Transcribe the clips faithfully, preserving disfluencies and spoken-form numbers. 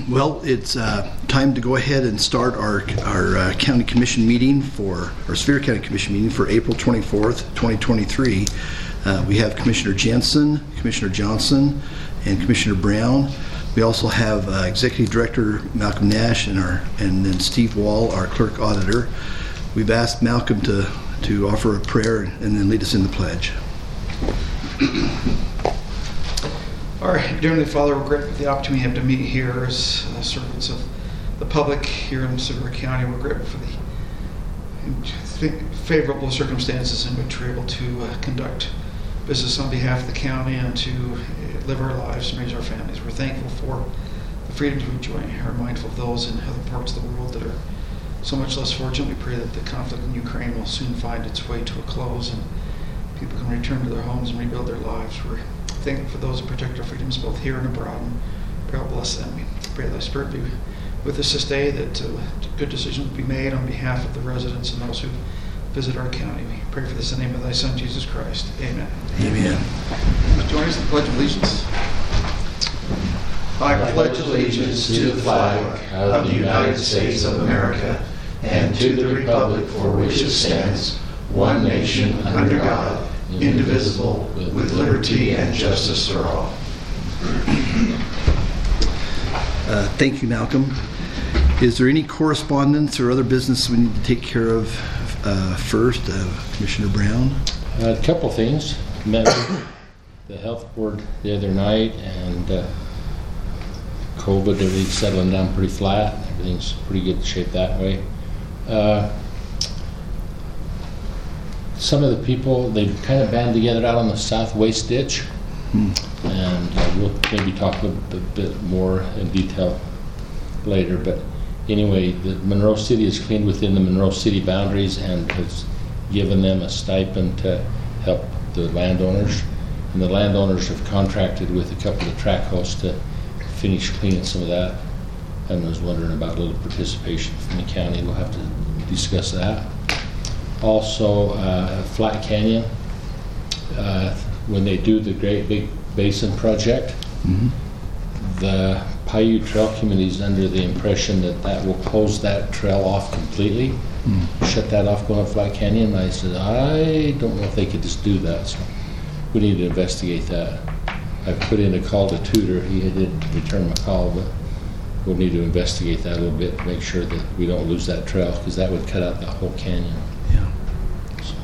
Well, it's uh, time to go ahead and start our our uh, county commission meeting for our Sevier County Commission meeting for April twenty-fourth, twenty twenty-three. Uh, we have Commissioner Jensen, Commissioner Johnson, and Commissioner Brown. We also have uh, Executive Director Malcolm Nash and our and then Steve Wall, our Clerk Auditor. We've asked Malcolm to to offer a prayer and then lead us in the pledge. All right, dear Heavenly Father, we're grateful for the opportunity we have to meet here as uh, servants of the public here in Sevier County. We're grateful for the favorable circumstances in which we're able to uh, conduct business on behalf of the county and to uh, live our lives and raise our families. We're thankful for the freedoms we enjoy. We're mindful of those in other parts of the world that are so much less fortunate. We pray that the conflict in Ukraine will soon find its way to a close and people can return to their homes and rebuild their lives. We're thankful for those who protect our freedoms both here and abroad, and God bless them. We pray that the Spirit be with us this day, that uh, good decisions be made on behalf of the residents and those who visit our county. We pray for this in the name of thy Son, Jesus Christ. Amen. Amen. Please join us in the Pledge of Allegiance. I pledge allegiance to the flag of the United States of America and to the republic for which it stands, one nation under God, indivisible, with liberty and justice for all. Uh, thank you, Malcolm. Is there any correspondence or other business we need to take care of uh, first? Uh, Commissioner Brown? Uh, a couple things. Met with the health board the other night, and uh, COVID, everything's settling down pretty flat. Everything's pretty good shape that way. Uh, some of the people, they kind of band together out on the south waste ditch, hmm. and uh, we'll maybe talk a bit, bit more in detail later. But anyway, the Monroe City is cleaned within the Monroe City boundaries and has given them a stipend to help the landowners. And the landowners have contracted with a couple of track hosts to finish cleaning some of that. And I was wondering about a little participation from the county. We'll have to discuss that. Also, uh, Flat Canyon, uh, when they do the Great Big Basin project, mm-hmm. the Paiute Trail Committee is under the impression that that will close that trail off completely, mm. shut that off going up Flat Canyon. And I said, I don't know if they could just do that, so we need to investigate that. I put in a call to Tudor. He didn't return my call, but we'll need to investigate that a little bit, make sure that we don't lose that trail, because that would cut out the whole canyon. Yeah. So.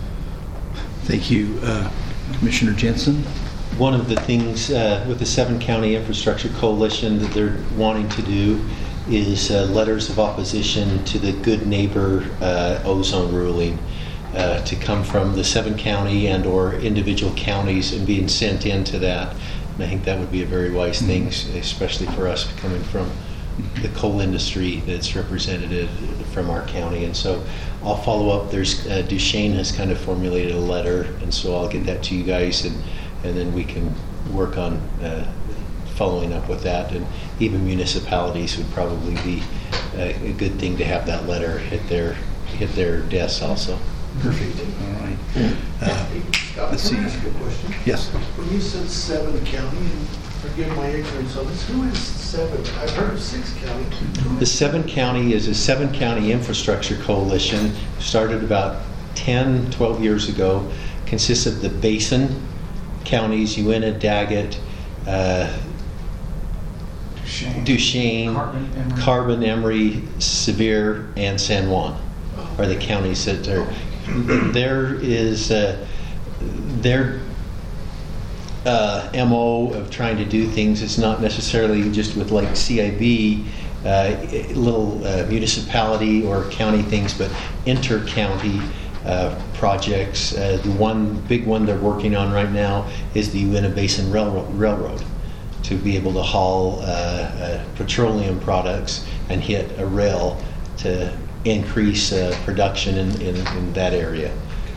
Thank you. Uh, Commissioner Jensen? One of the things uh, with the Seven County Infrastructure Coalition that they're wanting to do is uh, letters of opposition to the Good Neighbor uh, ozone ruling uh, to come from the Seven County and or individual counties and being sent into that. And I think that would be a very wise thing, especially for us coming from the coal industry that's represented from our county. And so I'll follow up. There's uh, Duchesne has kind of formulated a letter, and so I'll get that to you guys, and and then we can work on uh, following up with that. And even municipalities would probably be a, a good thing to have that letter hit their hit their desks also. Perfect. All right. Uh, Scott, let's see. Can I ask you a question? Yes. When you said seven county, and forgive my ignorance on this, who is seven? I've heard of six county. The Seven County is a Seven County Infrastructure Coalition, started about ten, twelve years ago, consists of the basin counties, Uinta, Daggett, uh, Duchesne, Duchesne Carbon, Emery. Carbon, Emery, Sevier, and San Juan are the counties that are. There is uh, their uh, M O of trying to do things. It's not necessarily just with like C I B, uh, little uh, municipality or county things, but inter-county uh, projects. Uh, the one big one they're working on right now is the Uinta Basin Railroad, Railroad to be able to haul uh, uh, petroleum products and hit a rail to increase uh, production in, in, in that area.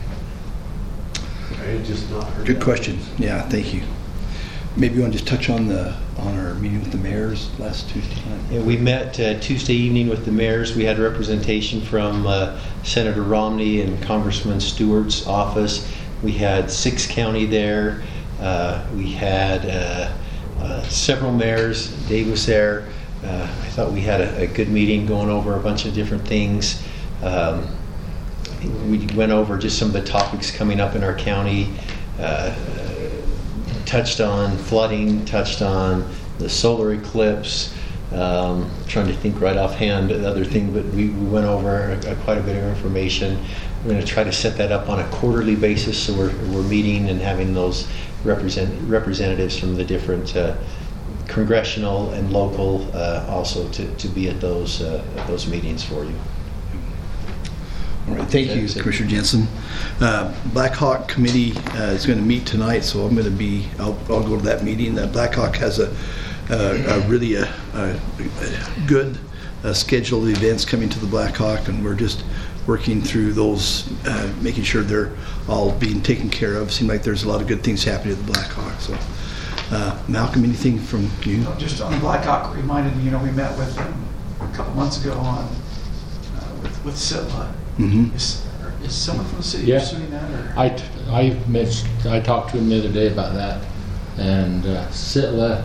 I had just not heard Good that. question. Yeah, thank you. Maybe you want to just touch on the on our meeting with the mayors last Tuesday night? Yeah, we met uh, Tuesday evening with the mayors. We had representation from uh, Senator Romney and Congressman Stewart's office. We had six county there. Uh, we had uh, uh, several mayors. Dave was there. Uh, I thought we had a, a good meeting going over a bunch of different things. Um, we went over just some of the topics coming up in our county, uh, touched on flooding, touched on the solar eclipse. Um, trying to think right offhand the other thing, but we, we went over a, a quite a bit of information. We're going to try to set that up on a quarterly basis, so we're, we're meeting and having those represent, representatives from the different uh, congressional and local uh, also to, to be at those uh, at those meetings for you. All right, thank you, Commissioner Jensen. Uh, Black Hawk Committee uh, is going to meet tonight, so I'm going to be, I'll, I'll go to that meeting. Uh, Black Hawk has a, a, a really a, a, a good uh, schedule of events coming to the Black Hawk, and we're just working through those, uh, making sure they're all being taken care of. Seems like there's a lot of good things happening at the Black Hawk. So, uh, Malcolm, anything from you? You know, just on Black Hawk, reminded me, you know, we met with them a couple months ago on, uh, with, with S I T L A. Mm-hmm. Is, is someone from the city Yeah. pursuing that? Or? I, t- I mentioned, I talked to him the other day about that, and uh, S I T L A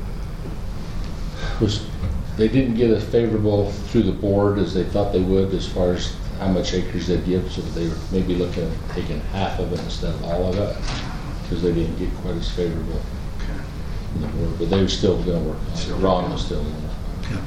was, they didn't get as favorable through the board as they thought they would as far as how much acres they'd give, so they were maybe looking at taking half of it instead of all of it, because they didn't get quite as favorable Okay. in the board, but they were still gonna work on it. Still Ron working was still in it. Yeah.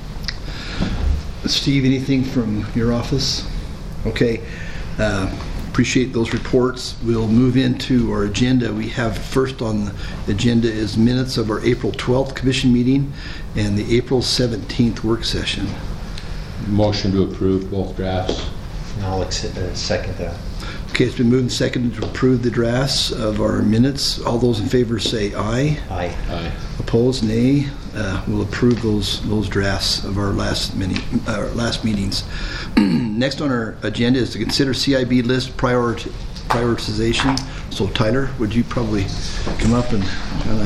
Steve, anything from your office? Okay. Uh, appreciate those reports. We'll move into our agenda. We have first on the agenda is minutes of our April twelfth commission meeting and the April seventeenth work session. Motion to approve both drafts. And I'll ex- uh, second that. Okay, it's been moved and seconded to approve the drafts of our minutes. All those in favor say aye. Aye. Aye. Opposed, nay. Uh, we'll approve those those drafts of our last many uh, last meetings. Next on our agenda is to consider C I B list priority, prioritization. So Tyler, would you probably come up and kind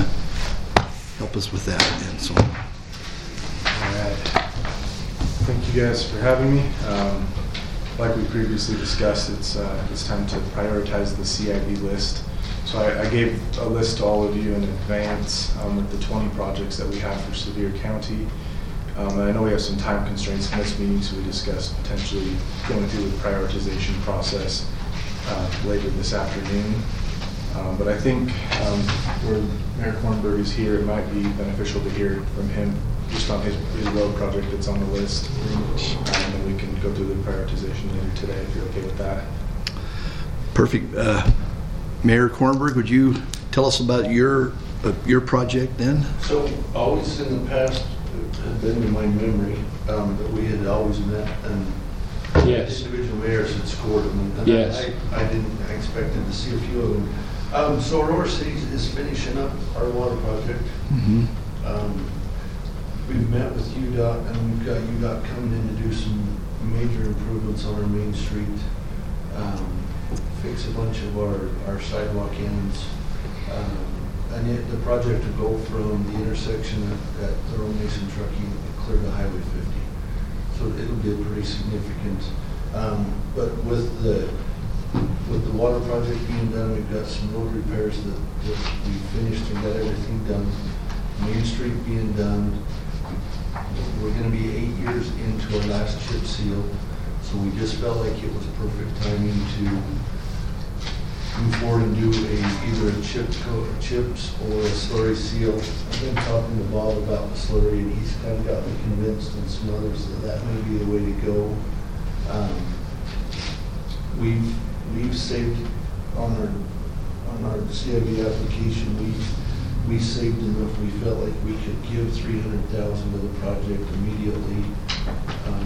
of help us with that? And so, All right. Thank you guys for having me. Um, like we previously discussed, it's uh, it's time to prioritize the C I B list. So I, I gave a list to all of you in advance um, with the twenty projects that we have for Sevier County. Um, and I know we have some time constraints in this meeting, so we discussed potentially going through the prioritization process uh, later this afternoon. Um, but I think um, where Mayor Kornberg is here, it might be beneficial to hear from him just on his, his road project that's on the list. Um, and then we can go through the prioritization later today if you're okay with that. perfect. Uh, Mayor Kornberg, would you tell us about your uh, your project then? So always in the past, it had been in my memory um, that we had always met and Yes. individual mayors had scored them. And Yes. I, I didn't, I expected to see a few of them. Um, so Aurora City is finishing up our water project. Mm-hmm. Um, We've met with U DOT and we've got U DOT coming in to do some major improvements on our main street. Um, fix a bunch of our, our sidewalk ends. Um, and yet the project will go from the intersection at, at Thurl Mason Trucking clear to Highway fifty. So it'll be pretty significant. Um, but with the with the water project being done, we've got some road repairs that, that we finished and got everything done. Main Street being done. We're going to be eight years into our last chip seal, so we just felt like it was perfect timing to move forward and do a either a chip coat or chips or a slurry seal. I've been talking to Bob about the slurry, and he's kind of got me convinced, and some others that that may be the way to go. Um, we've we've saved on our on our C I B application. We've we saved enough. We felt like we could give three hundred thousand to the project immediately. Um,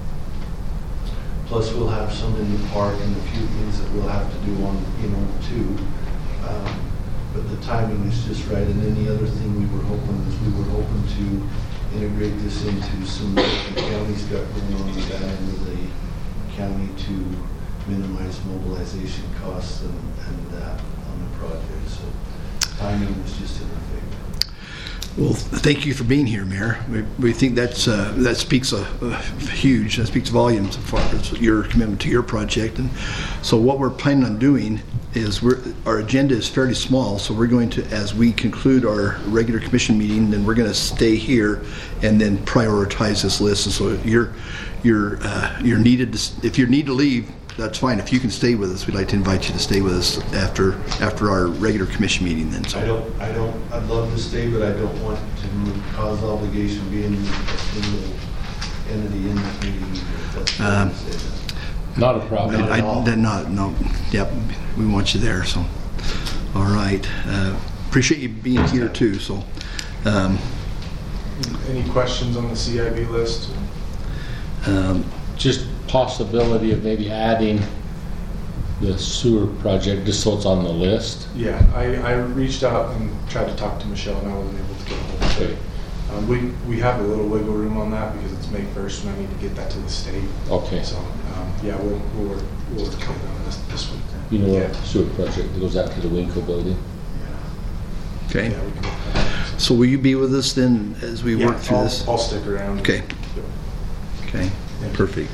plus, we'll have some in the park and a few things that we'll have to do on, you know, too. Um, but the timing is just right. And then the other thing we were hoping is we were hoping to integrate this into some work the county's got going on with that end of the county to minimize mobilization costs and, and that on the project. So timing was just in our favor. Well, thank you for being here, Mayor. We, we think that's uh, that speaks a, a huge, that speaks volumes as far as your commitment to your project. And so what we're planning on doing is we're, our agenda is fairly small, so we're going to, as we conclude our regular commission meeting, then we're going to stay here and then prioritize this list. And so you're, you're, uh, you're needed to, if you need to leave, that's fine. If you can stay with us, we'd like to invite you to stay with us after after our regular commission meeting then. So. I don't, I don't, I'd love to stay, but I don't want to cause obligation being a single entity in that meeting. If that's what Um, I'm saying. Not a problem. I, at all. I, that not, no, yep, we want you there, so. All right. Uh, appreciate you being here too, so. Um, Any questions on the C I B list? um, Just possibility of maybe adding the sewer project just so it's on the list. Yeah, I, I reached out and tried to talk to Michelle, and I wasn't able to get a hold of her. Okay. Um, we, we have a little wiggle room on that because it's May first and I need to get that to the state. Okay. So, um, yeah, we'll, we'll work, we'll work on this, this week. You know, Yeah. a sewer project that goes out to the Winco building. okay. Yeah, we can work on that. So will you be with us then as we Yeah, work through I'll- this? I'll stick around. Okay. Yep. Okay, Thank you. perfect.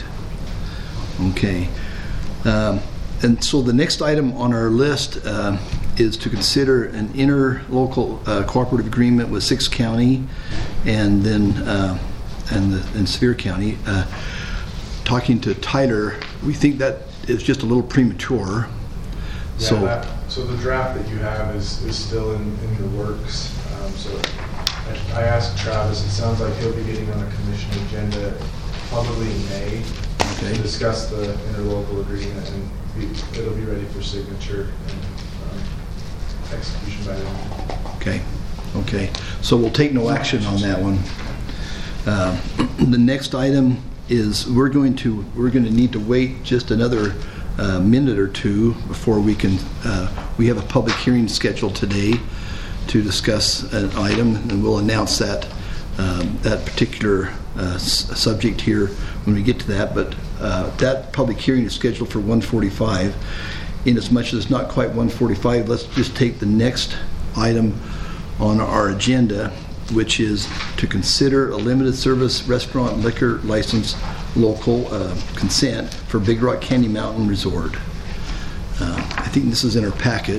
Okay. Um, And so the next item on our list uh, is to consider an interlocal uh, cooperative agreement with Sixth County and then uh, and, the, and Sevier County. Uh, talking to Tyler, we think that is just a little premature. Yeah, So that, so the draft that you have is, is still in, in the works. Um, so I, I asked Travis, it sounds like he'll be getting on a commission agenda probably in May Okay. to discuss the interlocal agreement, and be, it'll be ready for signature and um, execution by then. Okay, okay. So we'll take no action on that one. Uh, The next item is we're going to, we're going to need to wait just another uh, minute or two before we can, uh, we have a public hearing scheduled today to discuss an item, and we'll announce that, um, that particular uh, s- subject here when we get to that. But uh, that public hearing is scheduled for one forty-five. Inasmuch as it's not quite one forty-five, let's just take the next item on our agenda, which is to consider a limited service restaurant liquor license local uh, consent for Big Rock Candy Mountain Resort. Uh, I think this is in our packet.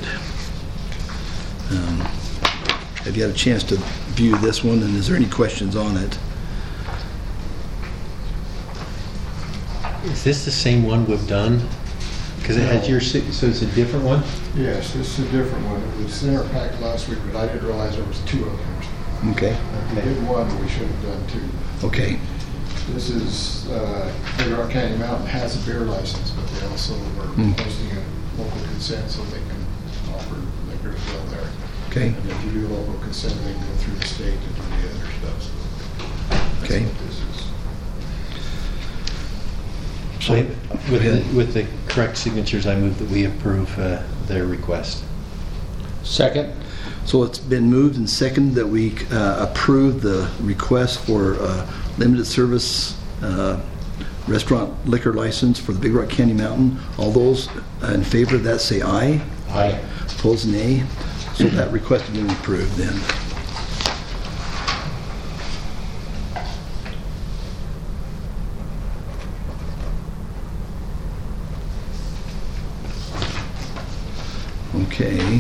Um, have you had a chance to view this one, and is there any questions on it? Is this the same one we've done? Because it had your, si- so it's a different one? Yes, this is a different one. It was in our pack last week, but I didn't realize there was two of them. Okay, We did one, we should have done two. okay, This is, uh, Big Rock Candy Mountain has a beer license, but they also are Hmm. posting a local consent so they can offer liquor as well there. okay, And if you do local consent, they can go through the state to do the other stuff. So that's Okay. what this is. So- I- With Go ahead. the, with the correct signatures, I move that we approve uh, their request. Second? So it's been moved and seconded that we uh, approve the request for uh, limited service uh, restaurant liquor license for the Big Rock Candy Mountain. All those in favor of that say aye. Aye. Opposed, nay. So that request has been approved then. Okay.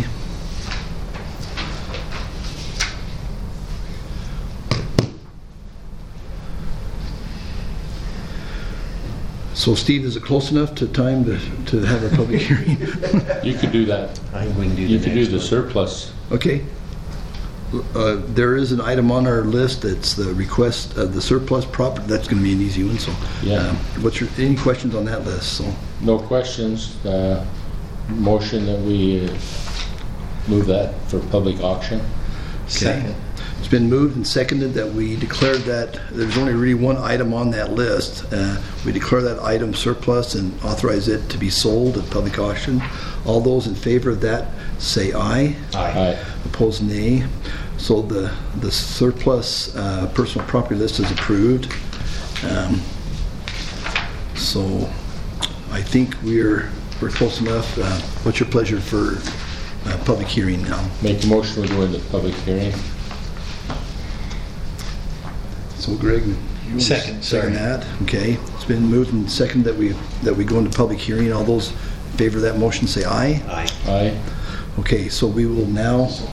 So Steve, is it close enough to time to, to have a public hearing? You could do that. I think we can do You the could do next the one. surplus. Okay. Uh, There is an item on our list that's the request of the surplus property. That's going to be an easy one, so. Yeah. um, What's your, any questions on that list? So, No questions. Uh, Motion that we uh, move that for public auction. Second. It's been moved and seconded that we declare that, there's only really one item on that list. Uh, We declare that item surplus and authorize it to be sold at public auction. All those in favor of that say aye. Aye. Opposed, nay. So the, the surplus uh, personal property list is approved. Um, So I think we're, we're close enough. Uh, What's your pleasure for uh, public hearing now? Make a motion to go into public hearing. So Greg, you want to Second, second sorry. that? Okay. It's been moved and seconded that we, that we go into public hearing. All those in favor of that motion, say aye. Aye. Aye. Okay, so we will now